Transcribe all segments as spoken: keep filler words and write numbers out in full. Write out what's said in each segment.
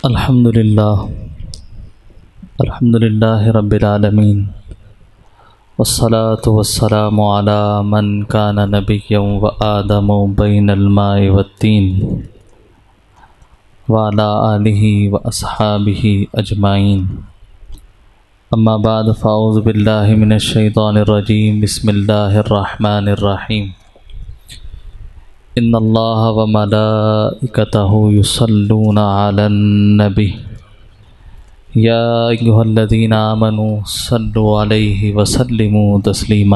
الحمد للہ الحمد للہ رب العالمین والصلاة والسلام علی من کان نبیا وآدم بین الماء والطین وعلی آلہ واصحابہ اجمعین، اما بعد فاعوذ باللہ من الشیطان الرجیم، بسم اللہ الرحمن الرحیم۔ ان اللہ وملائکتہ یصلون علی النبی یا ایھا الذین آمنوا صلوا علیہ وسلموا تسلیما۔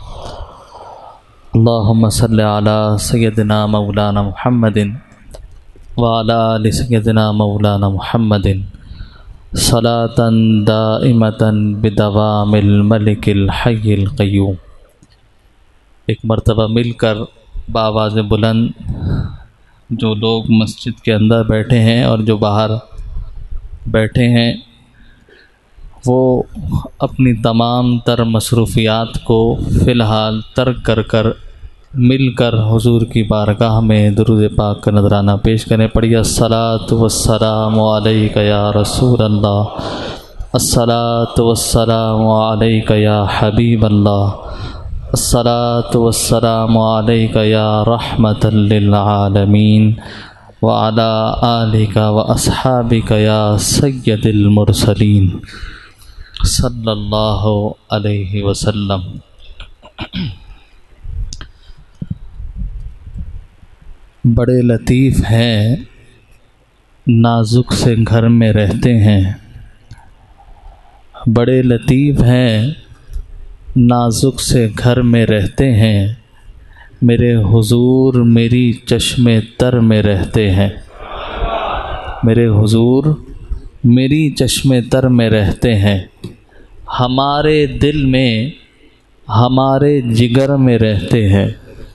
اللہم صل علی سیدنا مولانا محمد وعلی آل سیدنا مولانا محمد صلاۃ دائمۃ بدوام الملک الحی القیوم۔ ایک مرتبہ مل کر بآواز بلند جو لوگ مسجد کے اندر بیٹھے ہیں اور جو باہر بیٹھے ہیں، وہ اپنی تمام تر مصروفیات کو فی الحال ترک کر کر مل کر حضور کی بارگاہ میں درود پاک کا نذرانہ پیش کریں۔ پڑھیے الصلاۃ والسلام علیک یا رسول اللہ، الصلاۃ والسلام علیک یا حبیب اللہ، الصلاۃ والسلام علیک یا رحمۃ للعالمین وعلی آلک واصحابک یا سید المرسلین صلی اللہ علیہ وسلم۔ بڑے لطیف ہیں، نازک سے گھر میں رہتے ہیں، بڑے لطیف ہیں نازک سے گھر میں رہتے ہیں، میرے حضور میری چشم تر میں رہتے ہیں، میرے حضور میری چشم تر میں رہتے ہیں، ہمارے دل میں ہمارے جگر میں رہتے ہیں،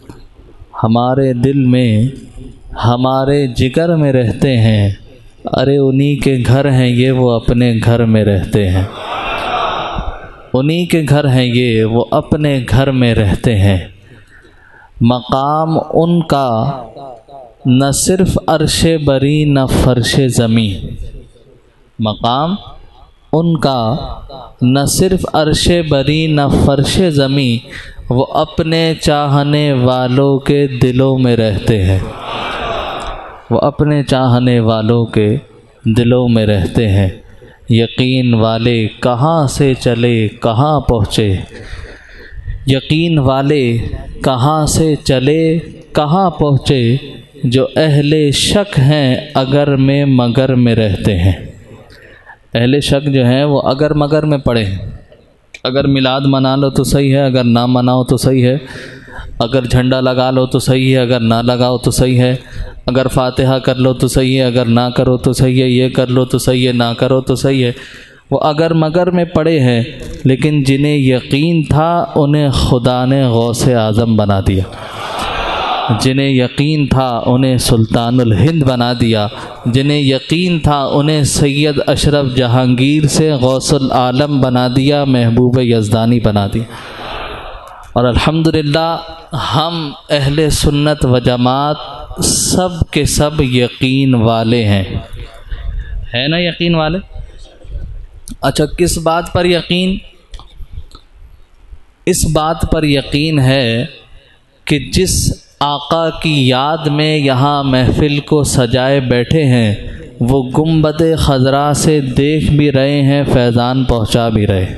ہمارے دل میں ہمارے جگر میں رہتے ہیں، ارے انہی کے گھر ہیں یہ وہ اپنے گھر میں رہتے ہیں، انہی کے گھر ہیں یہ وہ اپنے گھر میں رہتے ہیں۔ مقام ان کا نہ صرف عرش بری نہ فرش زمین، مقام ان کا نہ صرف عرش بری نہ فرش زمین، وہ اپنے چاہنے والوں کے دلوں میں رہتے ہیں، وہ اپنے چاہنے والوں کے دلوں میں رہتے ہیں۔ یقین والے کہاں سے چلے کہاں پہنچے، یقین والے کہاں سے چلے کہاں پہنچے، جو اہل شک ہیں اگر میں مگر میں رہتے ہیں۔ اہل شک جو ہیں وہ اگر مگر میں پڑے ہیں، اگر میلاد منا لو تو صحیح ہے، اگر نہ مناؤ تو صحیح ہے، اگر جھنڈا لگا لو تو صحیح ہے، اگر نہ لگاؤ تو صحیح ہے، اگر فاتحہ کر لو تو صحیح ہے، اگر نہ کرو تو صحیح ہے، یہ کر لو تو صحیح ہے، نہ کرو تو صحیح ہے۔ وہ اگر مگر میں پڑے ہیں، لیکن جنہیں یقین تھا انہیں خدا نے غوث اعظم بنا دیا، جنہیں یقین تھا انہیں سلطان الہند بنا دیا، جنہیں یقین تھا انہیں سید اشرف جہانگیر سے غوث العالم بنا دیا، محبوب یزدانی بنا دیا۔ اور الحمدللہ ہم اہل سنت و جماعت سب کے سب یقین والے ہیں، ہے نا یقین والے؟ اچھا، کس بات پر یقین؟ اس بات پر یقین ہے کہ جس آقا کی یاد میں یہاں محفل کو سجائے بیٹھے ہیں، وہ گنبد خضرا سے دیکھ بھی رہے ہیں، فیضان پہنچا بھی رہے۔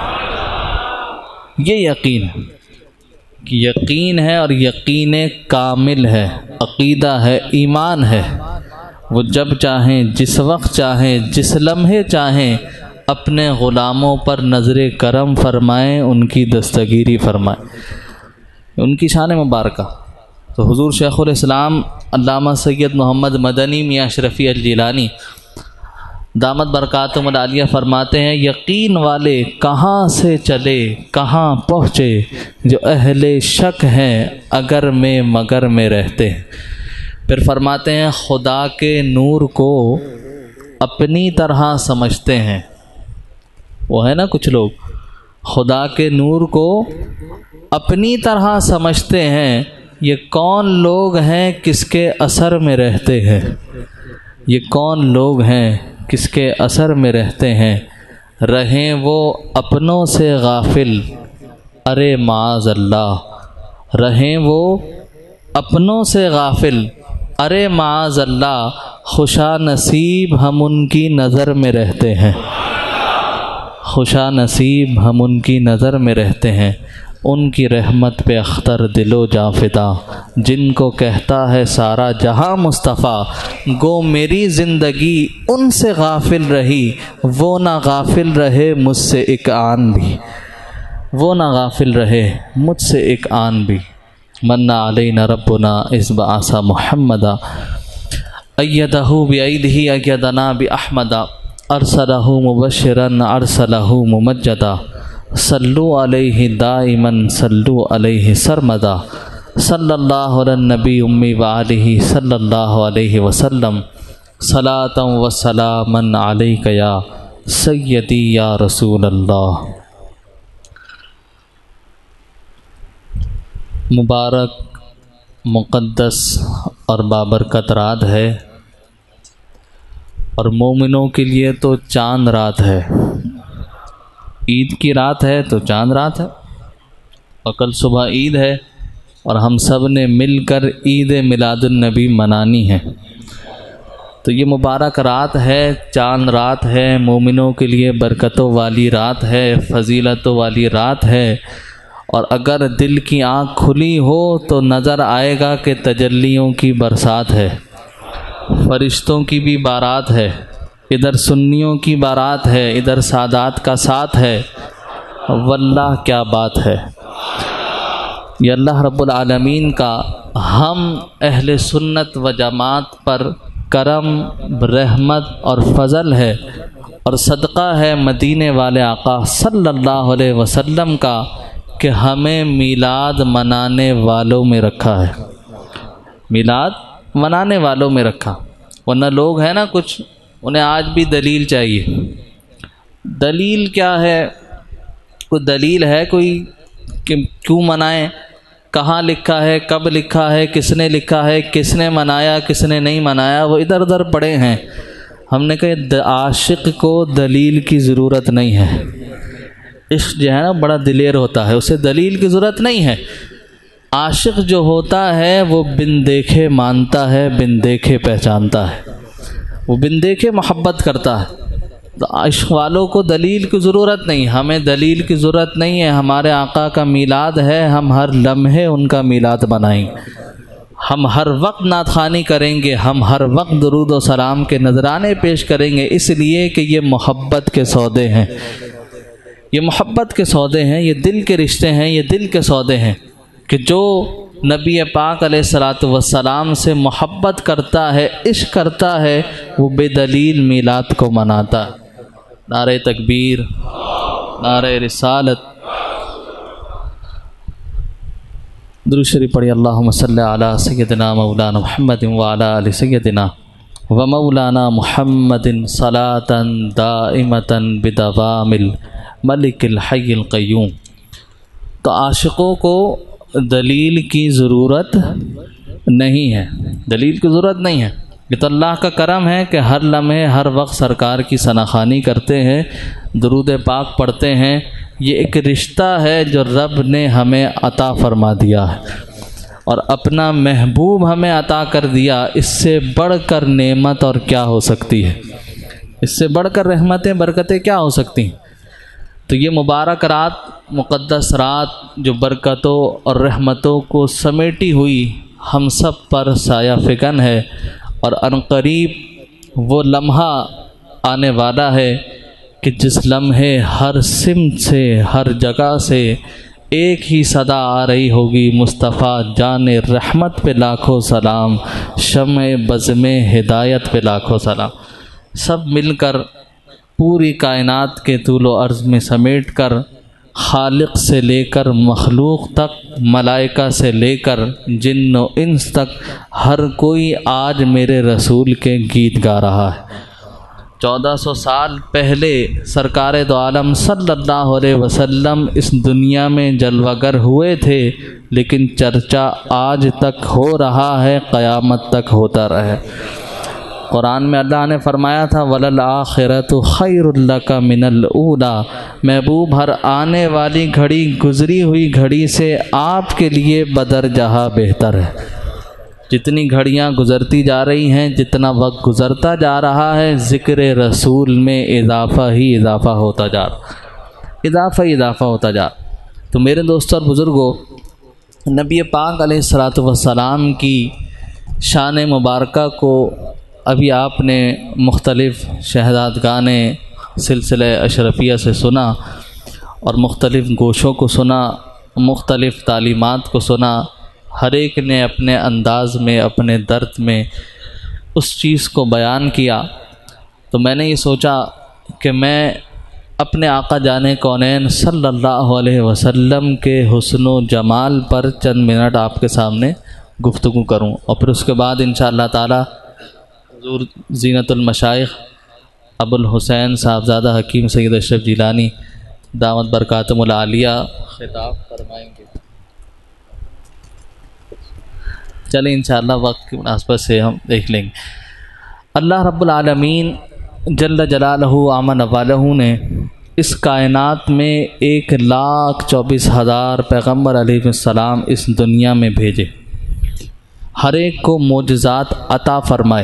یہ یقین ہے، یقین ہے، اور یقین کامل ہے، عقیدہ ہے، ایمان ہے۔ وہ جب چاہیں، جس وقت چاہیں، جس لمحے چاہیں، اپنے غلاموں پر نظر کرم فرمائیں، ان کی دستگیری فرمائیں۔ ان کی شان مبارکہ تو حضور شیخ الاسلام علامہ سید محمد مدنی میاں اشرفی الجیلانی دامت برکاتہم العالیہ فرماتے ہیں، یقین والے کہاں سے چلے کہاں پہنچے، جو اہل شک ہیں اگر میں مگر میں رہتے ہیں۔ پھر فرماتے ہیں، خدا کے نور کو اپنی طرح سمجھتے ہیں۔ وہ ہے نا کچھ لوگ خدا کے نور کو اپنی طرح سمجھتے ہیں، یہ کون لوگ ہیں کس کے اثر میں رہتے ہیں؟ یہ کون لوگ ہیں کس کے اثر میں رہتے ہیں، رہیں وہ اپنوں سے غافل، ارے معاذ اللہ، رہیں وہ اپنوں سے غافل، ارے معاذ اللہ، خوشا نصیب ہم ان کی نظر میں رہتے ہیں، خوشا نصیب ہم ان کی نظر میں رہتے ہیں، ان کی رحمت پہ اختر دل و جاں فدا، جن کو کہتا ہے سارا جہاں مصطفیٰ، گو میری زندگی ان سے غافل رہی، وہ نہ غافل رہے مجھ سے ایک آن بھی، وہ نہ غافل رہے مجھ سے ایک آن بھی۔ من علینا ربنا اذ بعث محمدا، ایدہ بایدہ ایدنا باحمدا، ارسلہ مبشرا ارسلہ ممجدا، صلو علیہ دائما صلو علیہ سرمدا، صلی اللہ علی النبی امی وآلہ صلی اللہ علیہ وسلم، صلاۃ و سلاما علیک یا سیدی یا رسول اللہ۔ مبارک، مقدس اور بابرکت رات ہے، اور مومنوں کے لیے تو چاند رات ہے، عید کی رات ہے تو چاند رات ہے، اور کل صبح عید ہے اور ہم سب نے مل کر عید میلاد النبی منانی ہے، تو یہ مبارک رات ہے، چاند رات ہے، مومنوں کے لیے برکتوں والی رات ہے، فضیلتوں والی رات ہے، اور اگر دل کی آنکھ کھلی ہو تو نظر آئے گا کہ تجلیوں کی برسات ہے، فرشتوں کی بھی بارات ہے، ادھر سنیوں کی بارات ہے، ادھر سادات کا ساتھ ہے، واللہ کیا بات ہے۔ یہ اللہ رب العالمین کا ہم اہل سنت و جماعت پر کرم، رحمت اور فضل ہے، اور صدقہ ہے مدینے والے آقا صلی اللہ علیہ وسلم کا کہ ہمیں میلاد منانے والوں میں رکھا ہے، میلاد منانے والوں میں رکھا۔ ورنہ لوگ ہیں نا کچھ، انہیں آج بھی دلیل چاہیے۔ دلیل کیا ہے؟ کوئی دلیل ہے کوئی کہ کیوں منائیں؟ کہاں لکھا ہے، کب لکھا ہے، کس نے لکھا ہے، کس نے منایا، کس نے نہیں منایا، وہ ادھر ادھر پڑے ہیں۔ ہم نے کہا عاشق کو دلیل کی ضرورت نہیں ہے، عشق جو ہے نا بڑا دلیر ہوتا ہے، اسے دلیل کی ضرورت نہیں ہے۔ عاشق جو ہوتا ہے وہ بن دیکھے مانتا ہے، بن دیکھے پہچانتا ہے، وہ بن دیکھے محبت کرتا ہے۔ تو عشق والوں کو دلیل کی ضرورت نہیں، ہمیں دلیل کی ضرورت نہیں ہے۔ ہمارے آقا کا میلاد ہے، ہم ہر لمحے ان کا میلاد منائیں گے، ہم ہر وقت نعت خوانی کریں گے، ہم ہر وقت درود و سلام کے نذرانے پیش کریں گے، اس لیے کہ یہ محبت کے سودے ہیں، یہ محبت کے سودے ہیں، یہ دل کے رشتے ہیں، یہ دل کے سودے ہیں، کہ جو نبی پاک علیہ الصلاۃ والسلام سے محبت کرتا ہے، عشق کرتا ہے، وہ بے دلیل میلاد کو مناتا ہے۔ نعرہ تکبیر، نعرہ رسالت، درود شریف پڑھی۔ اللہم صلی علی سیدنا مولانا محمد وعلی آل سیدنا و مولانا محمد صلاۃ دائمۃ بدوام الملک الحی القیوم۔ تو عاشقوں کو دلیل کی ضرورت نہیں ہے، دلیل کی ضرورت نہیں ہے۔ یہ تو اللہ کا کرم ہے کہ ہر لمحے ہر وقت سرکار کی ثناخوانی کرتے ہیں، درود پاک پڑھتے ہیں۔ یہ ایک رشتہ ہے جو رب نے ہمیں عطا فرما دیا ہے، اور اپنا محبوب ہمیں عطا کر دیا، اس سے بڑھ کر نعمت اور کیا ہو سکتی ہے، اس سے بڑھ کر رحمتیں برکتیں کیا ہو سکتی ہیں۔ تو یہ مبارک رات، مقدس رات جو برکتوں اور رحمتوں کو سمیٹی ہوئی ہم سب پر سایہ فکن ہے، اور عنقریب وہ لمحہ آنے والا ہے کہ جس لمحے ہر سمت سے، ہر جگہ سے ایک ہی صدا آ رہی ہوگی، مصطفیٰ جان رحمت پہ لاکھوں سلام، شمع بزم ہدایت پہ لاکھوں سلام، سب مل کر پوری کائنات کے طول و عرض میں سمیٹ کر، خالق سے لے کر مخلوق تک، ملائکہ سے لے کر جن و انس تک، ہر کوئی آج میرے رسول کے گیت گا رہا ہے۔ چودہ سو سال پہلے سرکار دو عالم صلی اللہ علیہ وسلم اس دنیا میں جلوہ گر ہوئے تھے، لیکن چرچا آج تک ہو رہا ہے، قیامت تک ہوتا رہے۔ قرآن میں اللہ نے فرمایا تھا وَلَلْآخِرَةُ خَيْرٌ لَكَ مِنَ الْأُولَىٰ، محبوب ہر آنے والی گھڑی گزری ہوئی گھڑی سے آپ کے لیے بدرجہ بہتر ہے۔ جتنی گھڑیاں گزرتی جا رہی ہیں، جتنا وقت گزرتا جا رہا ہے، ذکر رسول میں اضافہ ہی اضافہ ہوتا جا رہا اضافہ ہی اضافہ ہوتا جا رہا تو میرے دوستوں اور بزرگوں، نبی پاک علیہ الصلاۃ والسلام کی شان مبارکہ کو ابھی آپ نے مختلف شہادتگان سلسلہ اشرفیہ سے سنا اور مختلف گوشوں کو سنا، مختلف تعلیمات کو سنا، ہر ایک نے اپنے انداز میں اپنے درد میں اس چیز کو بیان کیا۔ تو میں نے یہ سوچا کہ میں اپنے آقا جان کونین صلی اللہ علیہ وسلم کے حسن و جمال پر چند منٹ آپ کے سامنے گفتگو کروں، اور پھر اس کے بعد انشاءاللہ تعالی حضور زینت المشائخ ابو الحسین صاحبزادہ حکیم سید اشرف جیلانی دامت برکاتہم العالیہ خطاب فرمائیں گے۔ چلیں انشاءاللہ وقت کی مناسبت سے ہم دیکھ لیں گے۔ اللہ رب العالمین جل جلالہ عام والہ نے اس کائنات میں ایک لاکھ چوبیس ہزار پیغمبر علیہ السلام اس دنیا میں بھیجے، ہر ایک کو معجزات عطا فرمائے۔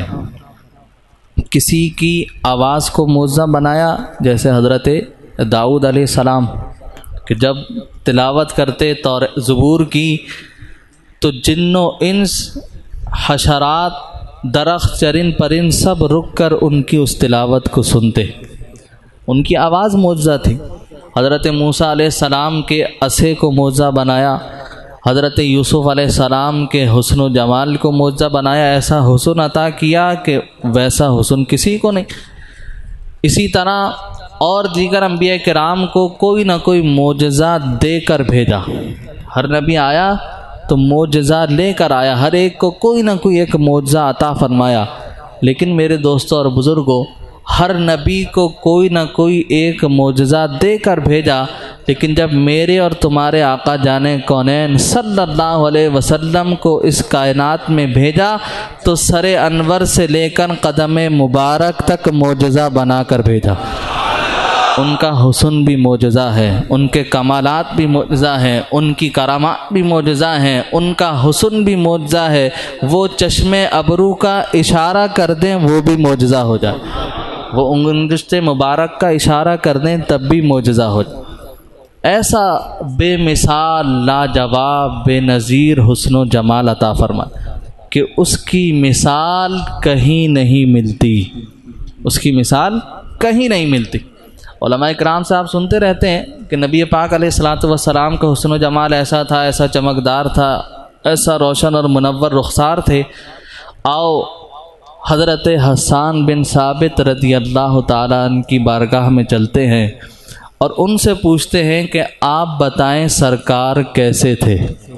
کسی کی آواز کو معجزہ بنایا، جیسے حضرت داؤد علیہ السلام کہ جب تلاوت کرتے تو زبور کی تو جن و انس، حشرات، درخت، چرند پرند سب رک کر ان کی اس تلاوت کو سنتے، ان کی آواز معجزہ تھی۔ حضرت موسیٰ علیہ السلام کے عصے کو معجزہ بنایا، حضرت یوسف علیہ السلام کے حسن و جمال کو معجزہ بنایا، ایسا حسن عطا کیا کہ ویسا حسن کسی کو نہیں۔ اسی طرح اور دیگر انبیاء کرام کو کوئی نہ کوئی معجزہ دے کر بھیجا، ہر نبی آیا تو معجزہ لے کر آیا، ہر ایک کو کوئی نہ کوئی ایک معجزہ عطا فرمایا۔ لیکن میرے دوستوں اور بزرگوں، ہر نبی کو کوئی نہ کوئی ایک معجزہ دے کر بھیجا، لیکن جب میرے اور تمہارے آقا جان کونین صلی اللہ علیہ وسلم کو اس کائنات میں بھیجا تو سر انور سے لے کر قدم مبارک تک معجزہ بنا کر بھیجا۔ ان کا حسن بھی معجزہ ہے، ان کے کمالات بھی معجزہ ہیں، ان کی کرامات بھی معجزہ ہیں، ان کا حسن بھی معجزہ ہے۔ وہ چشم ابرو کا اشارہ کر دیں وہ بھی معجزہ ہو جائے، وہ انگشت مبارک کا اشارہ کر دیں تب بھی معجزہ ہو جائے۔ ایسا بے مثال، لاجواب، بے نظیر حسن و جمال عطا فرمائے کہ اس کی مثال کہیں نہیں ملتی، اس کی مثال کہیں نہیں ملتی۔ علماء کرام صاحب سنتے رہتے ہیں کہ نبی پاک علیہ الصلاۃ والسلام کا حسن و جمال ایسا تھا، ایسا چمکدار تھا، ایسا روشن اور منور رخسار تھے۔ آؤ حضرت حسان بن ثابت رضی اللہ تعالیٰ عنہ کی بارگاہ میں چلتے ہیں اور ان سے پوچھتے ہیں کہ آپ بتائیں سرکار کیسے تھے۔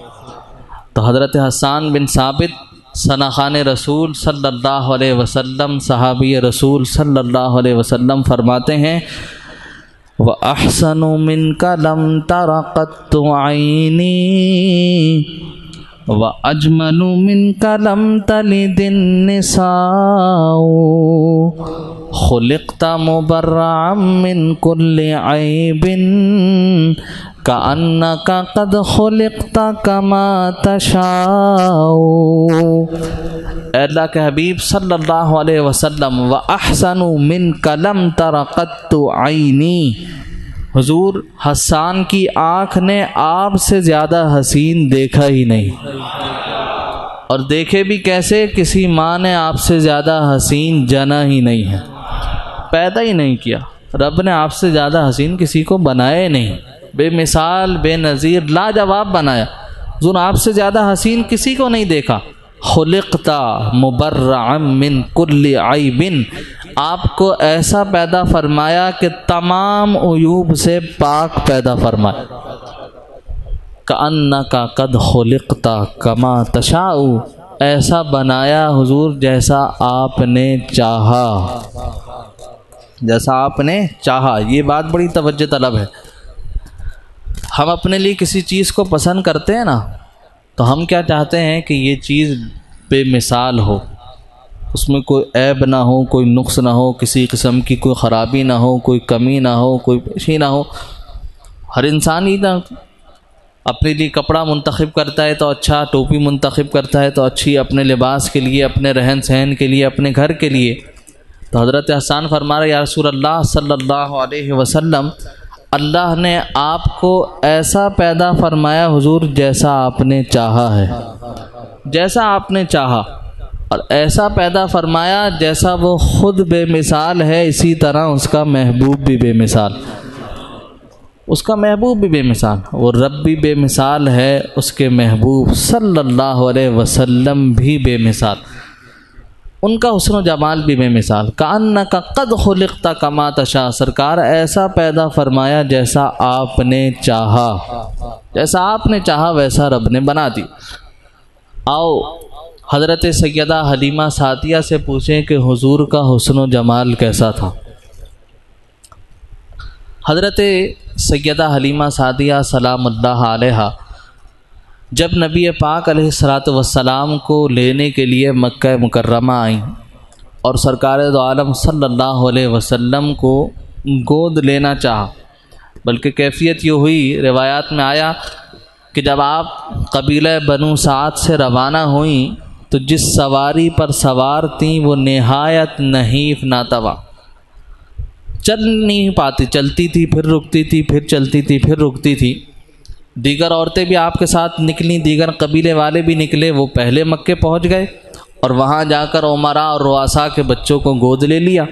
تو حضرت حسان بن ثابت ثناخان رسول صلی اللہ علیہ وسلم، صحابی رسول صلی اللہ علیہ وسلم فرماتے ہیں وَأَحْسَنُ مِنْكَ لَمْ تَرَ قَطُّ عَيْنِي وَأَجْمَلُ مِنْكَ لَمْ تَلِدِ النِّسَاءُ خُلِقْتَ مُبَرَّعًا مِنْ كُلِّ عَيْبٍ كَأَنَّكَ قَدْ خُلِقْتَ كَمَا تَشَاءُ۔ اے اللہ کے حبیب صلی اللہ علیہ وسلم، وَأَحْسَنُ مِنْكَ لَمْ تَرَ قَطُّ عَيْنِي، حضور حسان کی آنکھ نے آپ سے زیادہ حسین دیکھا ہی نہیں، اور دیکھے بھی کیسے، کسی ماں نے آپ سے زیادہ حسین جنا ہی نہیں ہے، پیدا ہی نہیں کیا، رب نے آپ سے زیادہ حسین کسی کو بنایا نہیں، بے مثال، بے نظیر، لاجواب بنایا۔ حضور آپ سے زیادہ حسین کسی کو نہیں دیکھا۔ خلقتا مبرعا من کل عیب، آپ کو ایسا پیدا فرمایا کہ تمام عیوب سے پاک پیدا فرمایا۔ کأنک قد خلقت کما تشاء، ایسا بنایا حضور جیسا آپ نے چاہا، جیسا آپ نے چاہا۔ یہ بات بڑی توجہ طلب ہے۔ ہم اپنے لیے کسی چیز کو پسند کرتے ہیں نا، تو ہم کیا چاہتے ہیں کہ یہ چیز بے مثال ہو، اس میں کوئی عیب نہ ہو، کوئی نقص نہ ہو، کسی قسم کی کوئی خرابی نہ ہو، کوئی کمی نہ ہو، کوئی پیشی نہ ہو۔ ہر انسان ہی نہ اپنے لیے کپڑا منتخب کرتا ہے تو اچھا، ٹوپی منتخب کرتا ہے تو اچھی، اپنے لباس کے لیے، اپنے رہن سہن کے لیے، اپنے گھر کے لیے۔ تو حضرت حسان فرما رہے یا رسول اللہ صلی اللہ علیہ وسلم، اللہ نے آپ کو ایسا پیدا فرمایا حضور جیسا آپ نے چاہا ہے، جیسا آپ نے چاہا، اور ایسا پیدا فرمایا جیسا وہ خود بے مثال ہے، اسی طرح اس کا محبوب بھی بے مثال، اس کا محبوب بھی بے مثال، وہ رب بھی بے مثال ہے، اس کے محبوب صلی اللہ علیہ وسلم بھی بے مثال، ان کا حسن و جمال بھی بے مثال۔ کأنک قد خلقت کما تشاء، سرکار ایسا پیدا فرمایا جیسا آپ نے چاہا، جیسا آپ نے چاہا ویسا رب نے بنا دی۔ آؤ حضرت سیدہ حلیمہ سعدیہ سے پوچھیں کہ حضور کا حسن و جمال کیسا تھا۔ حضرت سیدہ حلیمہ سعدیہ سلام اللہ علیہا جب نبی پاک علیہ الصلاۃ والسلام کو لینے کے لیے مکہ مکرمہ آئیں اور سرکار دو عالم صلی اللہ علیہ وسلم کو گود لینا چاہا، بلکہ کیفیت یہ ہوئی، روایات میں آیا کہ جب آپ قبیلہ بنو سعد سے روانہ ہوئیں تو جس سواری پر سوار تھیں وہ نہایت نحیف ناتواں، چل نہیں پاتی، چلتی تھی پھر رکتی تھی، پھر چلتی تھی پھر رکتی تھی۔ دیگر عورتیں بھی آپ کے ساتھ نکلیں، دیگر قبیلے والے بھی نکلے، وہ پہلے مکے پہنچ گئے اور وہاں جا کر عمراء اور رؤساء کے بچوں کو گود لے لیا۔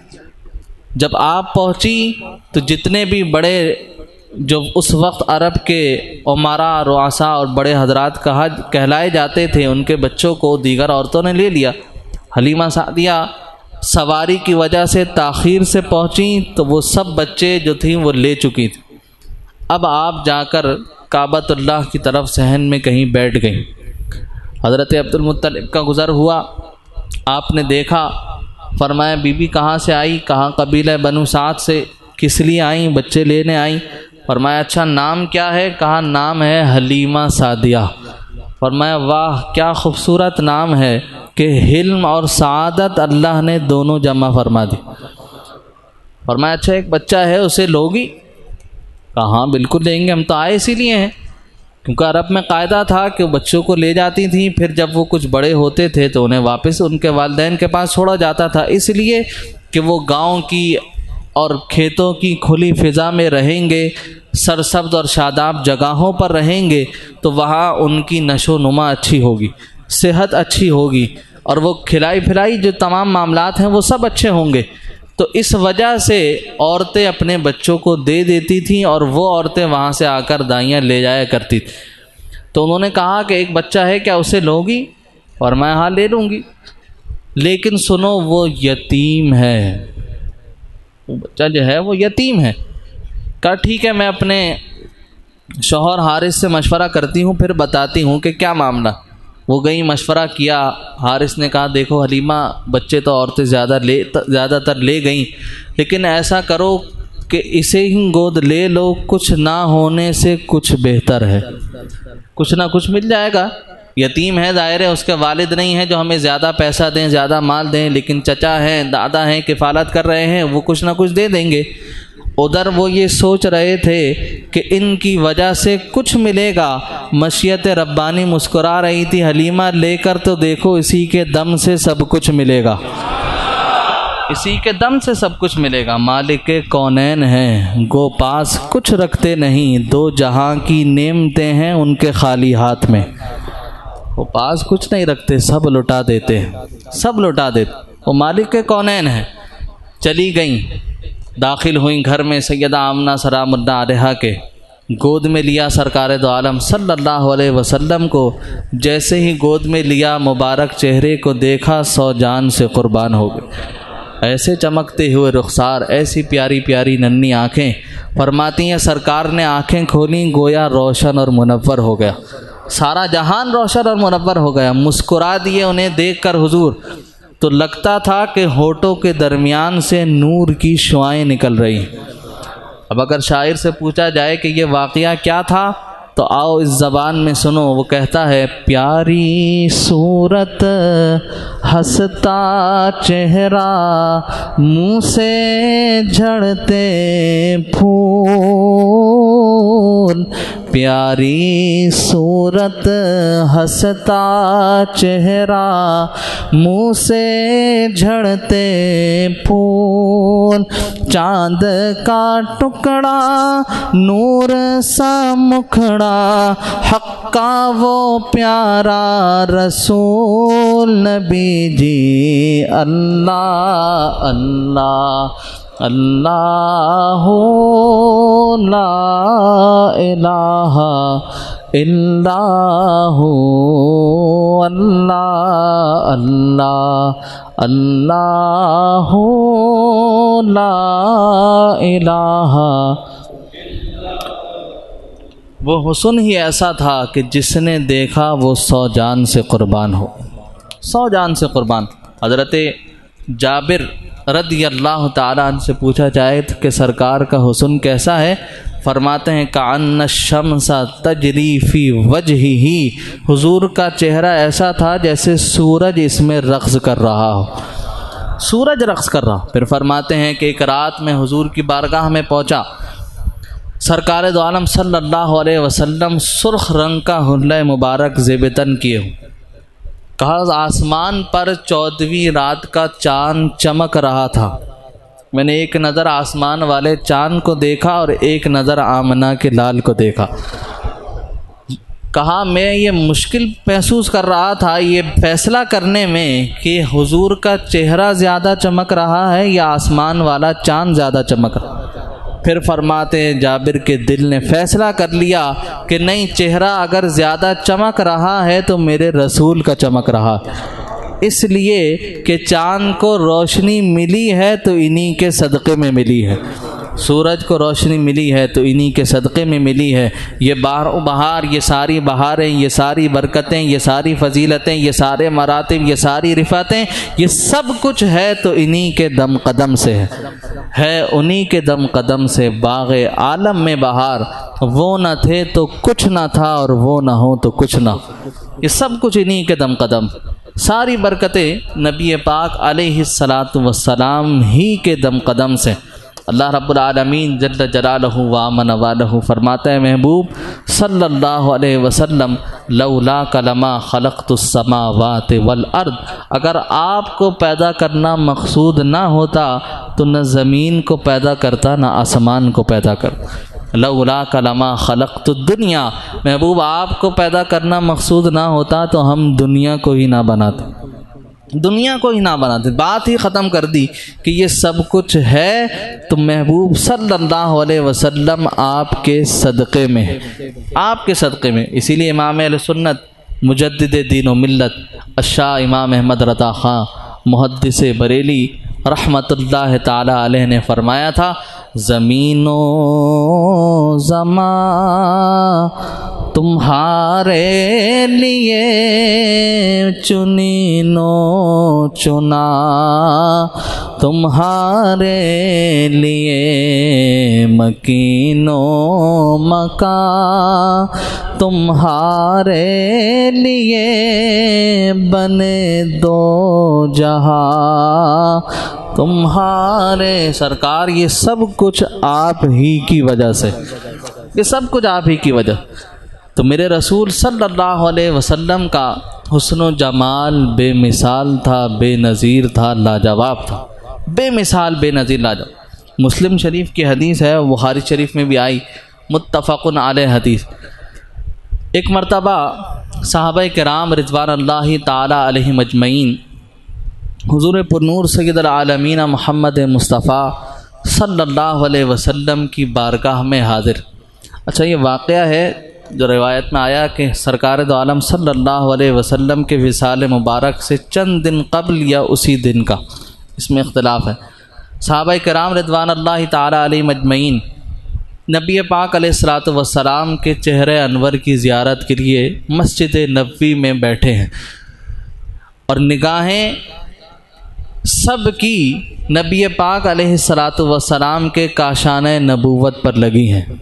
جب آپ پہنچی تو جتنے بھی بڑے جو اس وقت عرب کے عمراء، رؤساء اور بڑے حضرات کہا کہلائے جاتے تھے، ان کے بچوں کو دیگر عورتوں نے لے لیا۔ حلیمہ سعدیہ سواری کی وجہ سے تاخیر سے پہنچیں تو وہ سب بچے جو تھیں وہ لے چکی تھیں۔ اب آپ جا کر کعبۃ اللہ کی طرف صحن میں کہیں بیٹھ گئیں۔ حضرت عبد المطلب کا گزر ہوا، آپ نے دیکھا، فرمایا بی بی کہاں سے آئی؟ کہاں قبیلہ بنو سعد سے، کس لیے آئیں؟ بچے لینے آئیں۔ فرمایا اچھا نام کیا ہے؟ کہا نام ہے حلیمہ سعدیہ۔ فرمایا واہ کیا خوبصورت نام ہے کہ حلم اور سعادت اللہ نے دونوں جمع فرما دی۔ فرمایا اچھا ایک بچہ ہے اسے لوگی؟ کہا ہاں بالکل لیں گے، ہم تو آئے اسی لیے ہیں، کیونکہ عرب میں قاعدہ تھا کہ بچوں کو لے جاتی تھیں، پھر جب وہ کچھ بڑے ہوتے تھے تو انہیں واپس ان کے والدین کے پاس چھوڑا جاتا تھا، اس لیے کہ وہ گاؤں کی اور کھیتوں کی کھلی فضا میں رہیں گے، سرسبز اور شاداب جگہوں پر رہیں گے تو وہاں ان کی نشو و نما اچھی ہوگی، صحت اچھی ہوگی، اور وہ کھلائی پھلائی جو تمام معاملات ہیں وہ سب اچھے ہوں گے۔ تو اس وجہ سے عورتیں اپنے بچوں کو دے دیتی تھیں اور وہ عورتیں وہاں سے آ کر دائیاں لے جایا کرتی تھیں۔ تو انہوں نے کہا کہ ایک بچہ ہے کیا اسے لوگی؟ اور میں ہاں لے لوں گی، لیکن سنو وہ یتیم ہے، وہ بچہ جو ہے وہ یتیم ہے۔ کہا ٹھیک ہے میں اپنے شوہر حارث سے مشورہ کرتی ہوں پھر بتاتی ہوں کہ کیا معاملہ۔ وہ گئی، مشورہ کیا، حارث نے کہا دیکھو حلیمہ بچے تو عورتیں زیادہ لے زیادہ تر لے گئیں، لیکن ایسا کرو کہ اسے ہی گود لے لو، کچھ نہ ہونے سے کچھ بہتر ہے، کچھ نہ کچھ مل جائے گا۔ یتیم ہے، ظاہر ہے اس کے والد نہیں ہیں جو ہمیں زیادہ پیسہ دیں، زیادہ مال دیں، لیکن چچا ہیں، دادا ہیں، کفالت کر رہے ہیں، وہ کچھ نہ کچھ دے دیں گے۔ ادھر وہ یہ سوچ رہے تھے کہ ان کی وجہ سے کچھ ملے گا، مشیت ربانی مسکرا رہی تھی حلیمہ لے کر تو دیکھو اسی کے دم سے سب کچھ ملے گا، اسی کے دم سے سب کچھ ملے گا۔ مالک کونین ہیں گو پاس کچھ رکھتے نہیں، دو جہاں کی نعمتیں ہیں ان کے خالی ہاتھ میں، وہ پاس کچھ نہیں رکھتے، سب لٹا دیتے ہیں، سب لٹا دیتے، وہ مالک کونین ہیں۔ چلی گئیں، داخل ہوئیں گھر میں، سیدہ آمنہ سلام اللہ علیہا کے گود میں لیا سرکار دو عالم صلی اللہ علیہ وسلم کو۔ جیسے ہی گود میں لیا مبارک چہرے کو دیکھا، سو جان سے قربان ہو گئے، ایسے چمکتے ہوئے رخسار، ایسی پیاری پیاری ننھی آنکھیں۔ فرماتی ہیں سرکار نے آنکھیں کھولیں گویا روشن اور منور ہو گیا، سارا جہان روشن اور منور ہو گیا۔ مسکرا دیے انہیں دیکھ کر حضور، تو لگتا تھا کہ ہونٹوں کے درمیان سے نور کی شعائیں نکل رہی ہیں۔ اب اگر شاعر سے پوچھا جائے کہ یہ واقعہ کیا تھا تو آؤ اس زبان میں سنو. وہ کہتا ہے پیاری صورت ہنستا چہرہ منہ سے جھڑتے پھول. پیاری صورت ہنستا چہرہ منہ سے جھڑتے پھول. چاند کا ٹکڑا نور سا مکھڑا حق کا وہ پیارا رسول نبی جی. اللہ اللہ اللہ لا الہ الا ہو. اللہ اللہ اللہ لا الہ. وہ حسن ہی ایسا تھا کہ جس نے دیکھا وہ سو جان سے قربان ہو. سو جان سے قربان. حضرت جابر رضی اللہ تعالیٰ عنہ سے پوچھا جائے کہ سرکار کا حسن کیسا ہے؟ فرماتے ہیں کأن الشمس تجری فی وجہہ. حضور کا چہرہ ایسا تھا جیسے سورج اس میں رقص کر رہا ہو. سورج رقص کر رہا. پھر فرماتے ہیں کہ ایک رات میں حضور کی بارگاہ میں پہنچا. سرکار دو عالم صلی اللہ علیہ وسلم سرخ رنگ کا حلہ مبارک زیب تن کیے ہو. کہا آسمان پر چودھویں رات کا چاند چمک رہا تھا. میں نے ایک نظر آسمان والے چاند کو دیکھا اور ایک نظر آمنہ کے لال کو دیکھا. کہا میں یہ مشکل محسوس کر رہا تھا یہ فیصلہ کرنے میں کہ حضور کا چہرہ زیادہ چمک رہا ہے یا آسمان والا چاند زیادہ چمک رہا ہے. پھر فرماتے ہیں جابر کے دل نے فیصلہ کر لیا کہ نہیں، چہرہ اگر زیادہ چمک رہا ہے تو میرے رسول کا چمک رہا، اس لیے کہ چاند کو روشنی ملی ہے تو انہی کے صدقے میں ملی ہے. سورج کو روشنی ملی ہے تو انہی کے صدقے میں ملی ہے. یہ بہار و بہار، یہ ساری بہاریں، یہ ساری برکتیں، یہ ساری فضیلتیں، یہ سارے مراتب، یہ ساری رفعتیں، یہ سب کچھ ہے تو انہی کے دم قدم سے ہے ہے انہی کے دم قدم سے. باغ عالم میں بہار، وہ نہ تھے تو کچھ نہ تھا اور وہ نہ ہو تو کچھ نہ. یہ سب کچھ انہی کے دم قدم. ساری برکتیں نبی پاک علیہ الصلاۃ والسلام ہی کے دم قدم سے. اللہ رب العالمین جل جلالہ و امن والہ فرماتا ہے محبوب صلی اللہ علیہ وسلم لولاک لما خلقت السماوات والارض. اگر آپ کو پیدا کرنا مقصود نہ ہوتا تو نہ زمین کو پیدا کرتا نہ آسمان کو پیدا کرتا. لولاک لما خلقت الدنیا. محبوب آپ کو پیدا کرنا مقصود نہ ہوتا تو ہم دنیا کو ہی نہ بناتے دنیا کو ہی نہ بناتے بات ہی ختم کر دی کہ یہ سب کچھ ہے تو محبوب صلی اللہ علیہ وسلم آپ کے صدقے میں ہے، آپ کے صدقے میں. اسی لیے امام اہل سنت مجدد دین و ملت الشاہ امام احمد رضا خان محدث بریلی رحمت اللہ تعالی علیہ نے فرمایا تھا زمین و زمان تمہارے لیے چنینو چنا، تمہارے لیے مکینو مکان، تمہارے لیے بنے دو جہاں، تمہارے. سرکار یہ سب کچھ آپ ہی کی وجہ سے، یہ سب کچھ آپ ہی کی وجہ. تو میرے رسول صلی اللہ علیہ وسلم کا حسن و جمال بے مثال تھا، بے نظیر تھا، لاجواب تھا، بے مثال بے نظیر لاجواب. مسلم شریف کی حدیث ہے، بخاری شریف میں بھی آئی، متفق علیہ حدیث. ایک مرتبہ صحابہ کرام رضوان اللہ تعالی علیہم اجمعین حضور پرنور سید العالمین محمد مصطفیٰ صلی اللہ علیہ وسلم کی بارگاہ میں حاضر. اچھا یہ واقعہ ہے جو روایت میں آیا کہ سرکار دو عالم صلی اللہ علیہ وسلم کے وصال مبارک سے چند دن قبل یا اسی دن کا، اس میں اختلاف ہے. صحابہ کرام رضوان اللہ تعالی علیہم اجمعین نبی پاک علیہ الصلاۃ والسلام کے چہرے انور کی زیارت کے لیے مسجد نبوی میں بیٹھے ہیں اور نگاہیں سب کی نبی پاک علیہ الصلاۃ والسلام کے کاشانِ نبوت پر لگی ہیں.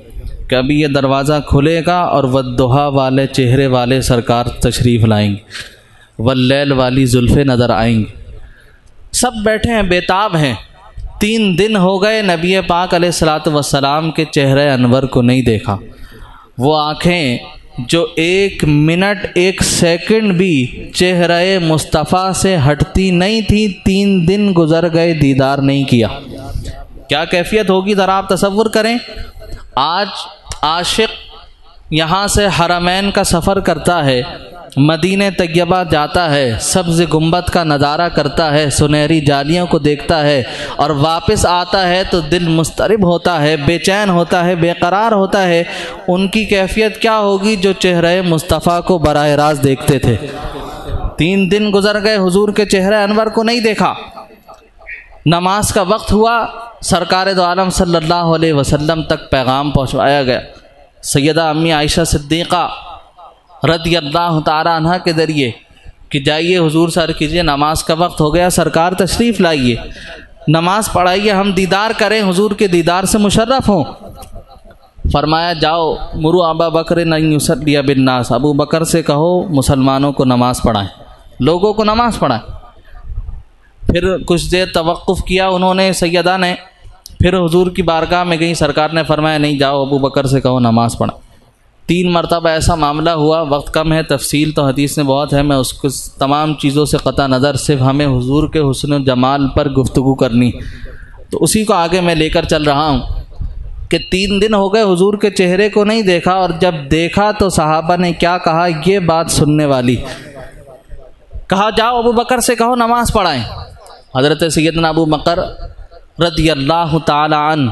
کہ ابھی یہ دروازہ کھلے گا اور والضحیٰ والے چہرے والے سرکار تشریف لائیں گے، واللیل والی زلفیں نظر آئیں گی۔ سب بیٹھے ہیں، بیتاب ہیں۔ تین دن ہو گئے نبی پاک علیہ الصلاۃ والسلام کے چہرے انور کو نہیں دیکھا۔ وہ آنکھیں جو ایک منٹ ایک سیکنڈ بھی چہرے مصطفیٰ سے ہٹتی نہیں تھی، تین دن گزر گئے، دیدار نہیں کیا۔ کیا کیفیت ہوگی ذرا آپ تصور کریں۔ آج عاشق یہاں سے حرمین کا سفر کرتا ہے، مدینہ طیبہ جاتا ہے، سبز گنبد کا نظارہ کرتا ہے، سنہری جالیوں کو دیکھتا ہے، اور واپس آتا ہے تو دل مضطرب ہوتا ہے، بے چین ہوتا ہے، بے قرار ہوتا ہے۔ ان کی کیفیت کیا ہوگی جو چہرے مصطفیٰ کو براہ راست دیکھتے تھے؟ تین دن گزر گئے، حضور کے چہرے انور کو نہیں دیکھا۔ نماز کا وقت ہوا، سرکار دو عالم صلی اللہ علیہ وسلم تک پیغام پہنچایا گیا۔ سیدہ امی عائشہ صدیقہ رضی اللہ تعالی عنہ کے ذریعے کہ جائیے حضور سے عرض کیجیے نماز کا وقت ہو گیا، سرکار تشریف لائیے، نماز پڑھائیے، ہم دیدار کریں، حضور کے دیدار سے مشرف ہوں۔ فرمایا جاؤ مرو ابا بکر ان یصلی بالناس، ابو بکر سے کہو مسلمانوں کو نماز پڑھائیں، لوگوں کو نماز پڑھائیں۔ پھر کچھ دیر توقف کیا انہوں نے، سیدہ نے، پھر حضور کی بارگاہ میں گئی، سرکار نے فرمایا نہیں جاؤ ابو بکر سے کہو نماز پڑھائیں۔ تین مرتبہ ایسا معاملہ ہوا، وقت کم ہے، تفصیل تو حدیث میں بہت ہے، میں اس کو تمام چیزوں سے قطع نظر صرف ہمیں حضور کے حسن و جمال پر گفتگو کرنی، تو اسی کو آگے میں لے کر چل رہا ہوں کہ تین دن ہو گئے حضور کے چہرے کو نہیں دیکھا، اور جب دیکھا تو صحابہ نے کیا کہا، یہ بات سننے والی، کہا جاؤ ابو بکر سے کہو نماز پڑھائیں۔ حضرت سیدنا ابو بکر رضی اللہ تعالی عنہ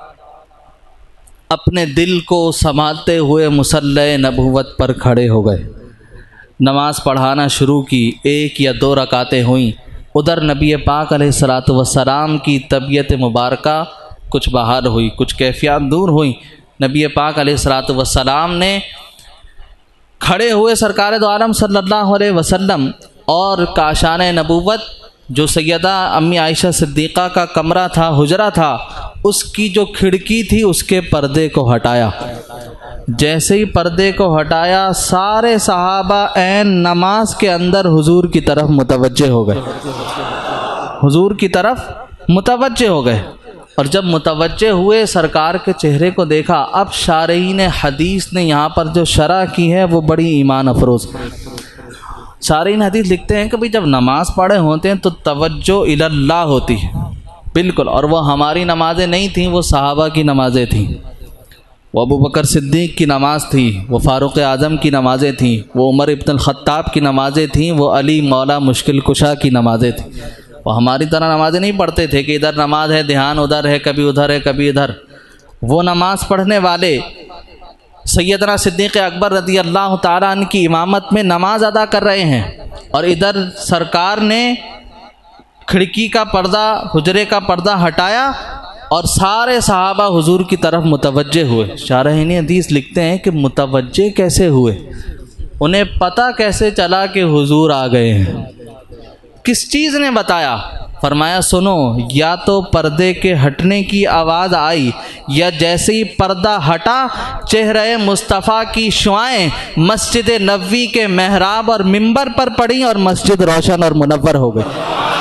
اپنے دل کو سنبھالتے ہوئے مصلی نبوت پر کھڑے ہو گئے، نماز پڑھانا شروع کی۔ ایک یا دو رکعتیں ہوئیں، ادھر نبی پاک علیہ الصلاۃ والسلام کی طبیعت مبارکہ کچھ بحال ہوئی، کچھ کیفیات دور ہوئیں۔ نبی پاک علیہ الصلاۃ والسلام نے کھڑے ہوئے سرکار دو عالم صلی اللہ علیہ وسلم اور کاشان نبوت جو سیدہ امی عائشہ صدیقہ کا کمرہ تھا، حجرہ تھا، اس کی جو کھڑکی تھی اس کے پردے کو ہٹایا۔ جیسے ہی پردے کو ہٹایا سارے صحابہ عین نماز کے اندر حضور کی طرف متوجہ ہو گئے، حضور کی طرف متوجہ ہو گئے۔ اور جب متوجہ ہوئے سرکار کے چہرے کو دیکھا، اب شارحین حدیث نے یہاں پر جو شرح کی ہے وہ بڑی ایمان افروز۔ شارحین حدیث لکھتے ہیں کہ بھئی جب نماز پڑھے ہوتے ہیں تو توجہ الی اللہ ہوتی ہے، بالکل، اور وہ ہماری نمازیں نہیں تھیں، وہ صحابہ کی نمازیں تھیں، وہ ابو بکر صدیق کی نماز تھی، وہ فاروق اعظم کی نمازیں تھیں، وہ عمر ابن الخطاب کی نمازیں تھیں، وہ علی مولا مشکل کشا کی نمازیں تھیں۔ وہ ہماری طرح نمازیں نہیں پڑھتے تھے کہ ادھر نماز ہے دھیان ادھر ہے، کبھی ادھر ہے کبھی ادھر۔ وہ نماز پڑھنے والے سیدنا صدیق اکبر رضی اللہ تعالیٰ عنہ کی امامت میں نماز ادا کر رہے ہیں، اور ادھر سرکار نے کھڑکی کا پردہ، حجرے کا پردہ ہٹایا اور سارے صحابہ حضور کی طرف متوجہ ہوئے۔ شارحین حدیث لکھتے ہیں کہ متوجہ کیسے ہوئے، انہیں پتہ کیسے چلا کہ حضور آ گئے ہیں، کس چیز نے بتایا؟ فرمایا سنو، یا تو پردے کے ہٹنے کی آواز آئی، یا جیسے ہی پردہ ہٹا چہرہ مصطفیٰ کی شعائیں مسجد نبوی کے محراب اور منبر پر پڑیں اور مسجد روشن اور منور ہو گئی۔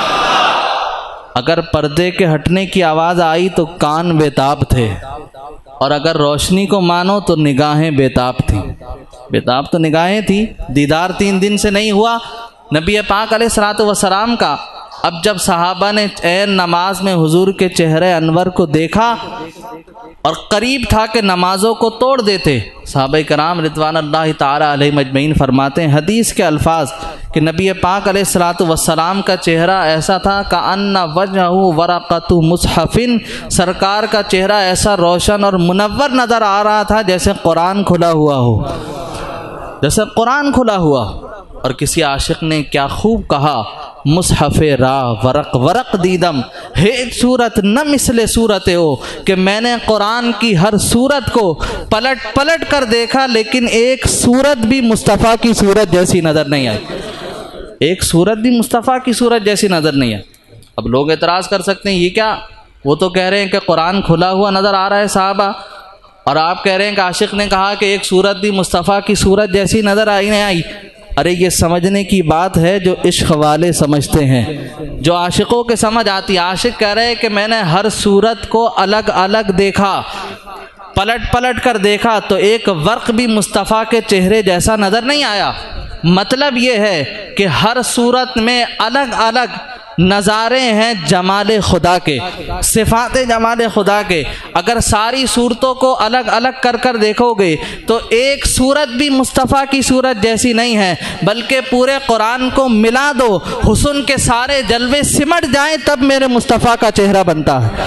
اگر پردے کے ہٹنے کی آواز آئی تو کان بیتاب تھے، اور اگر روشنی کو مانو تو نگاہیں بیتاب تھیں۔ بیتاب تو نگاہیں تھیں، دیدار تین دن سے نہیں ہوا نبی پاک علیہ الصلوۃ والسلام کا۔ اب جب صحابہ نے عین نماز میں حضور کے چہرے انور کو دیکھا اور قریب تھا کہ نمازوں کو توڑ دیتے، صحابہ کرام رضوان اللہ تعالی علیہم اجمعین فرماتے ہیں حدیث کے الفاظ کہ نبی پاک علیہ الصلوۃ والسلام کا چہرہ ایسا تھا کأن وجہہ ورقۃ مصحف، سرکار کا چہرہ ایسا روشن اور منور نظر آ رہا تھا جیسے قرآن کھلا ہوا ہو، جیسے قرآن کھلا ہوا۔ اور کسی عاشق نے کیا خوب کہا، مصحف راہ ورق ورق دیدم، ایک صورت نہ مثل صورت ہو، کہ میں نے قرآن کی ہر صورت کو پلٹ پلٹ کر دیکھا لیکن ایک صورت بھی مصطفیٰ کی صورت جیسی نظر نہیں آئی، ایک صورت بھی مصطفیٰ کی صورت جیسی نظر نہیں آئی۔ اب لوگ اعتراض کر سکتے ہیں یہ کیا، وہ تو کہہ رہے ہیں کہ قرآن کھلا ہوا نظر آ رہا ہے صحابہ، اور آپ کہہ رہے ہیں کہ عاشق نے کہا کہ ایک صورت بھی مصطفیٰ کی صورت جیسی نظر آئی نہیں آئی. ارے یہ سمجھنے کی بات ہے جو عشق والے سمجھتے ہیں، جو عاشقوں کے سمجھ آتی. عاشق کہہ رہے کہ میں نے ہر صورت کو الگ الگ دیکھا، پلٹ پلٹ کر دیکھا تو ایک ورق بھی مصطفیٰ کے چہرے جیسا نظر نہیں آیا. مطلب یہ ہے کہ ہر صورت میں الگ الگ نظارے ہیں جمال خدا کے، صفات جمال خدا کے. اگر ساری صورتوں کو الگ الگ کر کر دیکھو گے تو ایک صورت بھی مصطفیٰ کی صورت جیسی نہیں ہے، بلکہ پورے قرآن کو ملا دو، حسن کے سارے جلوے سمٹ جائیں تب میرے مصطفیٰ کا چہرہ بنتا ہے.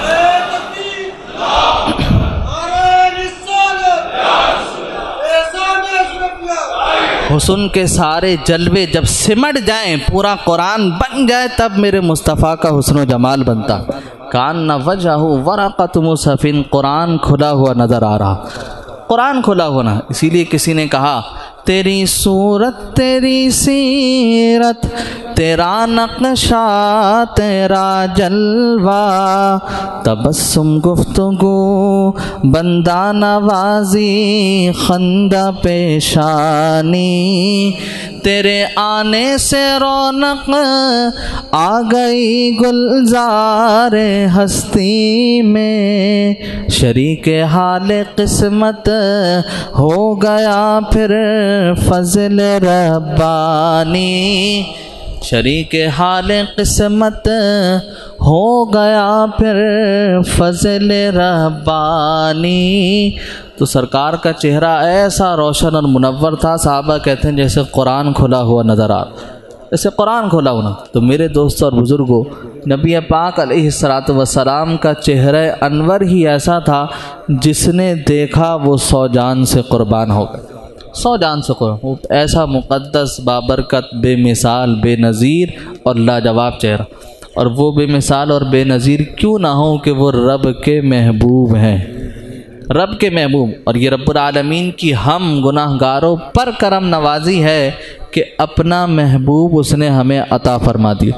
حسن کے سارے جلوے جب سمٹ جائیں، پورا قرآن بن جائے، تب میرے مصطفیٰ کا حسن و جمال بنتا. کان وجہ ورقۃ مصحف، قرآن کھلا ہوا نظر آ رہا، قرآن کھلا ہونا. اسی لیے کسی نے کہا تیری صورت تیری سیرت تیرا نقشہ تیرا جلوہ، تبسم گفتگو بندہ نوازی خندہ پیشانی، تیرے آنے سے رونق آ گئی گلزار ہستی میں، شریک حال قسمت ہو گیا پھر فضل ربانی، شریک حال قسمت ہو گیا پھر فضل ربانی. تو سرکار کا چہرہ ایسا روشن اور منور تھا، صحابہ کہتے ہیں جیسے قرآن کھلا ہوا نظر آ رہا، جیسے قرآن کھلا ہونا. تو میرے دوستوں اور بزرگوں، نبی پاک علیہ الصلوۃ والسلام کا چہرہ انور ہی ایسا تھا جس نے دیکھا وہ سو جان سے قربان ہو گئے، سو جان سے قربان. ایسا مقدس، بابرکت، بے مثال، بے نظیر اور لاجواب چہرہ. اور وہ بے مثال اور بے نظیر کیوں نہ ہوں کہ وہ رب کے محبوب ہیں، رب کے محبوب. اور یہ رب العالمین کی ہم گناہ گاروں پر کرم نوازی ہے کہ اپنا محبوب اس نے ہمیں عطا فرما دیا،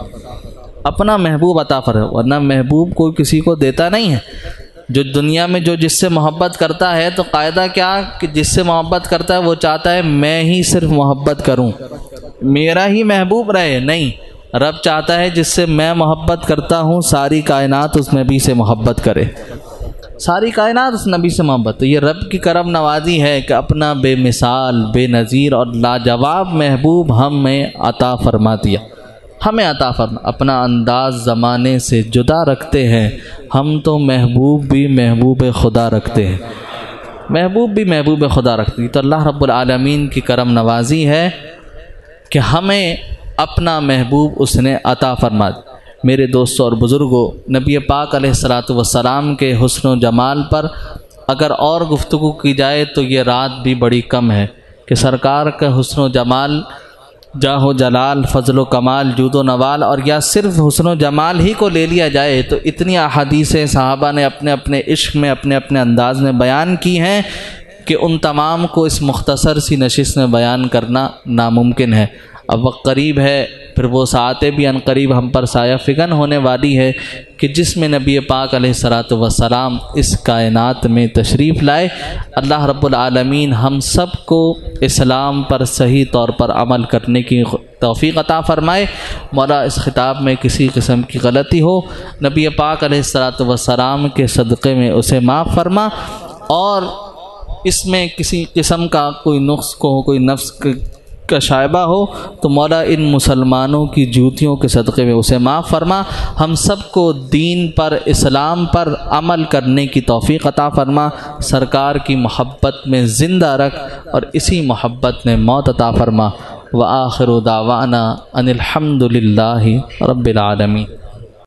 اپنا محبوب عطا فرما. ورنہ محبوب کوئی کسی کو دیتا نہیں ہے. جو دنیا میں جو جس سے محبت کرتا ہے تو قاعدہ کیا کہ جس سے محبت کرتا ہے وہ چاہتا ہے میں ہی صرف محبت کروں، میرا ہی محبوب رہے. نہیں، رب چاہتا ہے جس سے میں محبت کرتا ہوں ساری کائنات اس نبی سے محبت کرے، ساری کائنات اس نبی سے محبت. تو یہ رب کی کرم نوازی ہے کہ اپنا بے مثال، بے نظیر اور لاجواب محبوب ہمیں عطا فرما دیا، ہمیں عطا فرما. اپنا انداز زمانے سے جدا رکھتے ہیں ہم، تو محبوب بھی محبوب خدا رکھتے ہیں، محبوب بھی محبوب خدا رکھتے ہیں. تو اللہ رب العالمین کی کرم نوازی ہے کہ ہمیں اپنا محبوب اس نے عطا فرما دیا. میرے دوستوں اور بزرگوں، نبی پاک علیہ الصلوۃ والسلام کے حسن و جمال پر اگر اور گفتگو کی جائے تو یہ رات بھی بڑی کم ہے کہ سرکار کا حسن و جمال، جاہ و جلال، فضل و کمال، جود و نوال، اور یا صرف حسن و جمال ہی کو لے لیا جائے تو اتنی احادیثیں صحابہ نے اپنے اپنے عشق میں اپنے اپنے انداز میں بیان کی ہیں کہ ان تمام کو اس مختصر سی نشست میں بیان کرنا ناممکن ہے. اب وقت قریب ہے، پھر وہ ساعتیں بھی ان قریب ہم پر سایہ فگن ہونے والی ہے کہ جس میں نبی پاک علیہ الصلوۃ والسلام اس کائنات میں تشریف لائے. اللہ رب العالمین ہم سب کو اسلام پر صحیح طور پر عمل کرنے کی توفیق عطا فرمائے. مولا اس خطاب میں کسی قسم کی غلطی ہو نبی پاک علیہ الصلوۃ والسلام کے صدقے میں اسے معاف فرما، اور اس میں کسی قسم کا کوئی نقص کو کوئی نفس کا شائبہ ہو تو مولا ان مسلمانوں کی جوتیوں کے صدقے میں اسے معاف فرما. ہم سب کو دین پر، اسلام پر عمل کرنے کی توفیق عطا فرما. سرکار کی محبت میں زندہ رکھ اور اسی محبت میں موت عطا فرما. وآخر دعوانا ان الحمد للہ رب العالمین.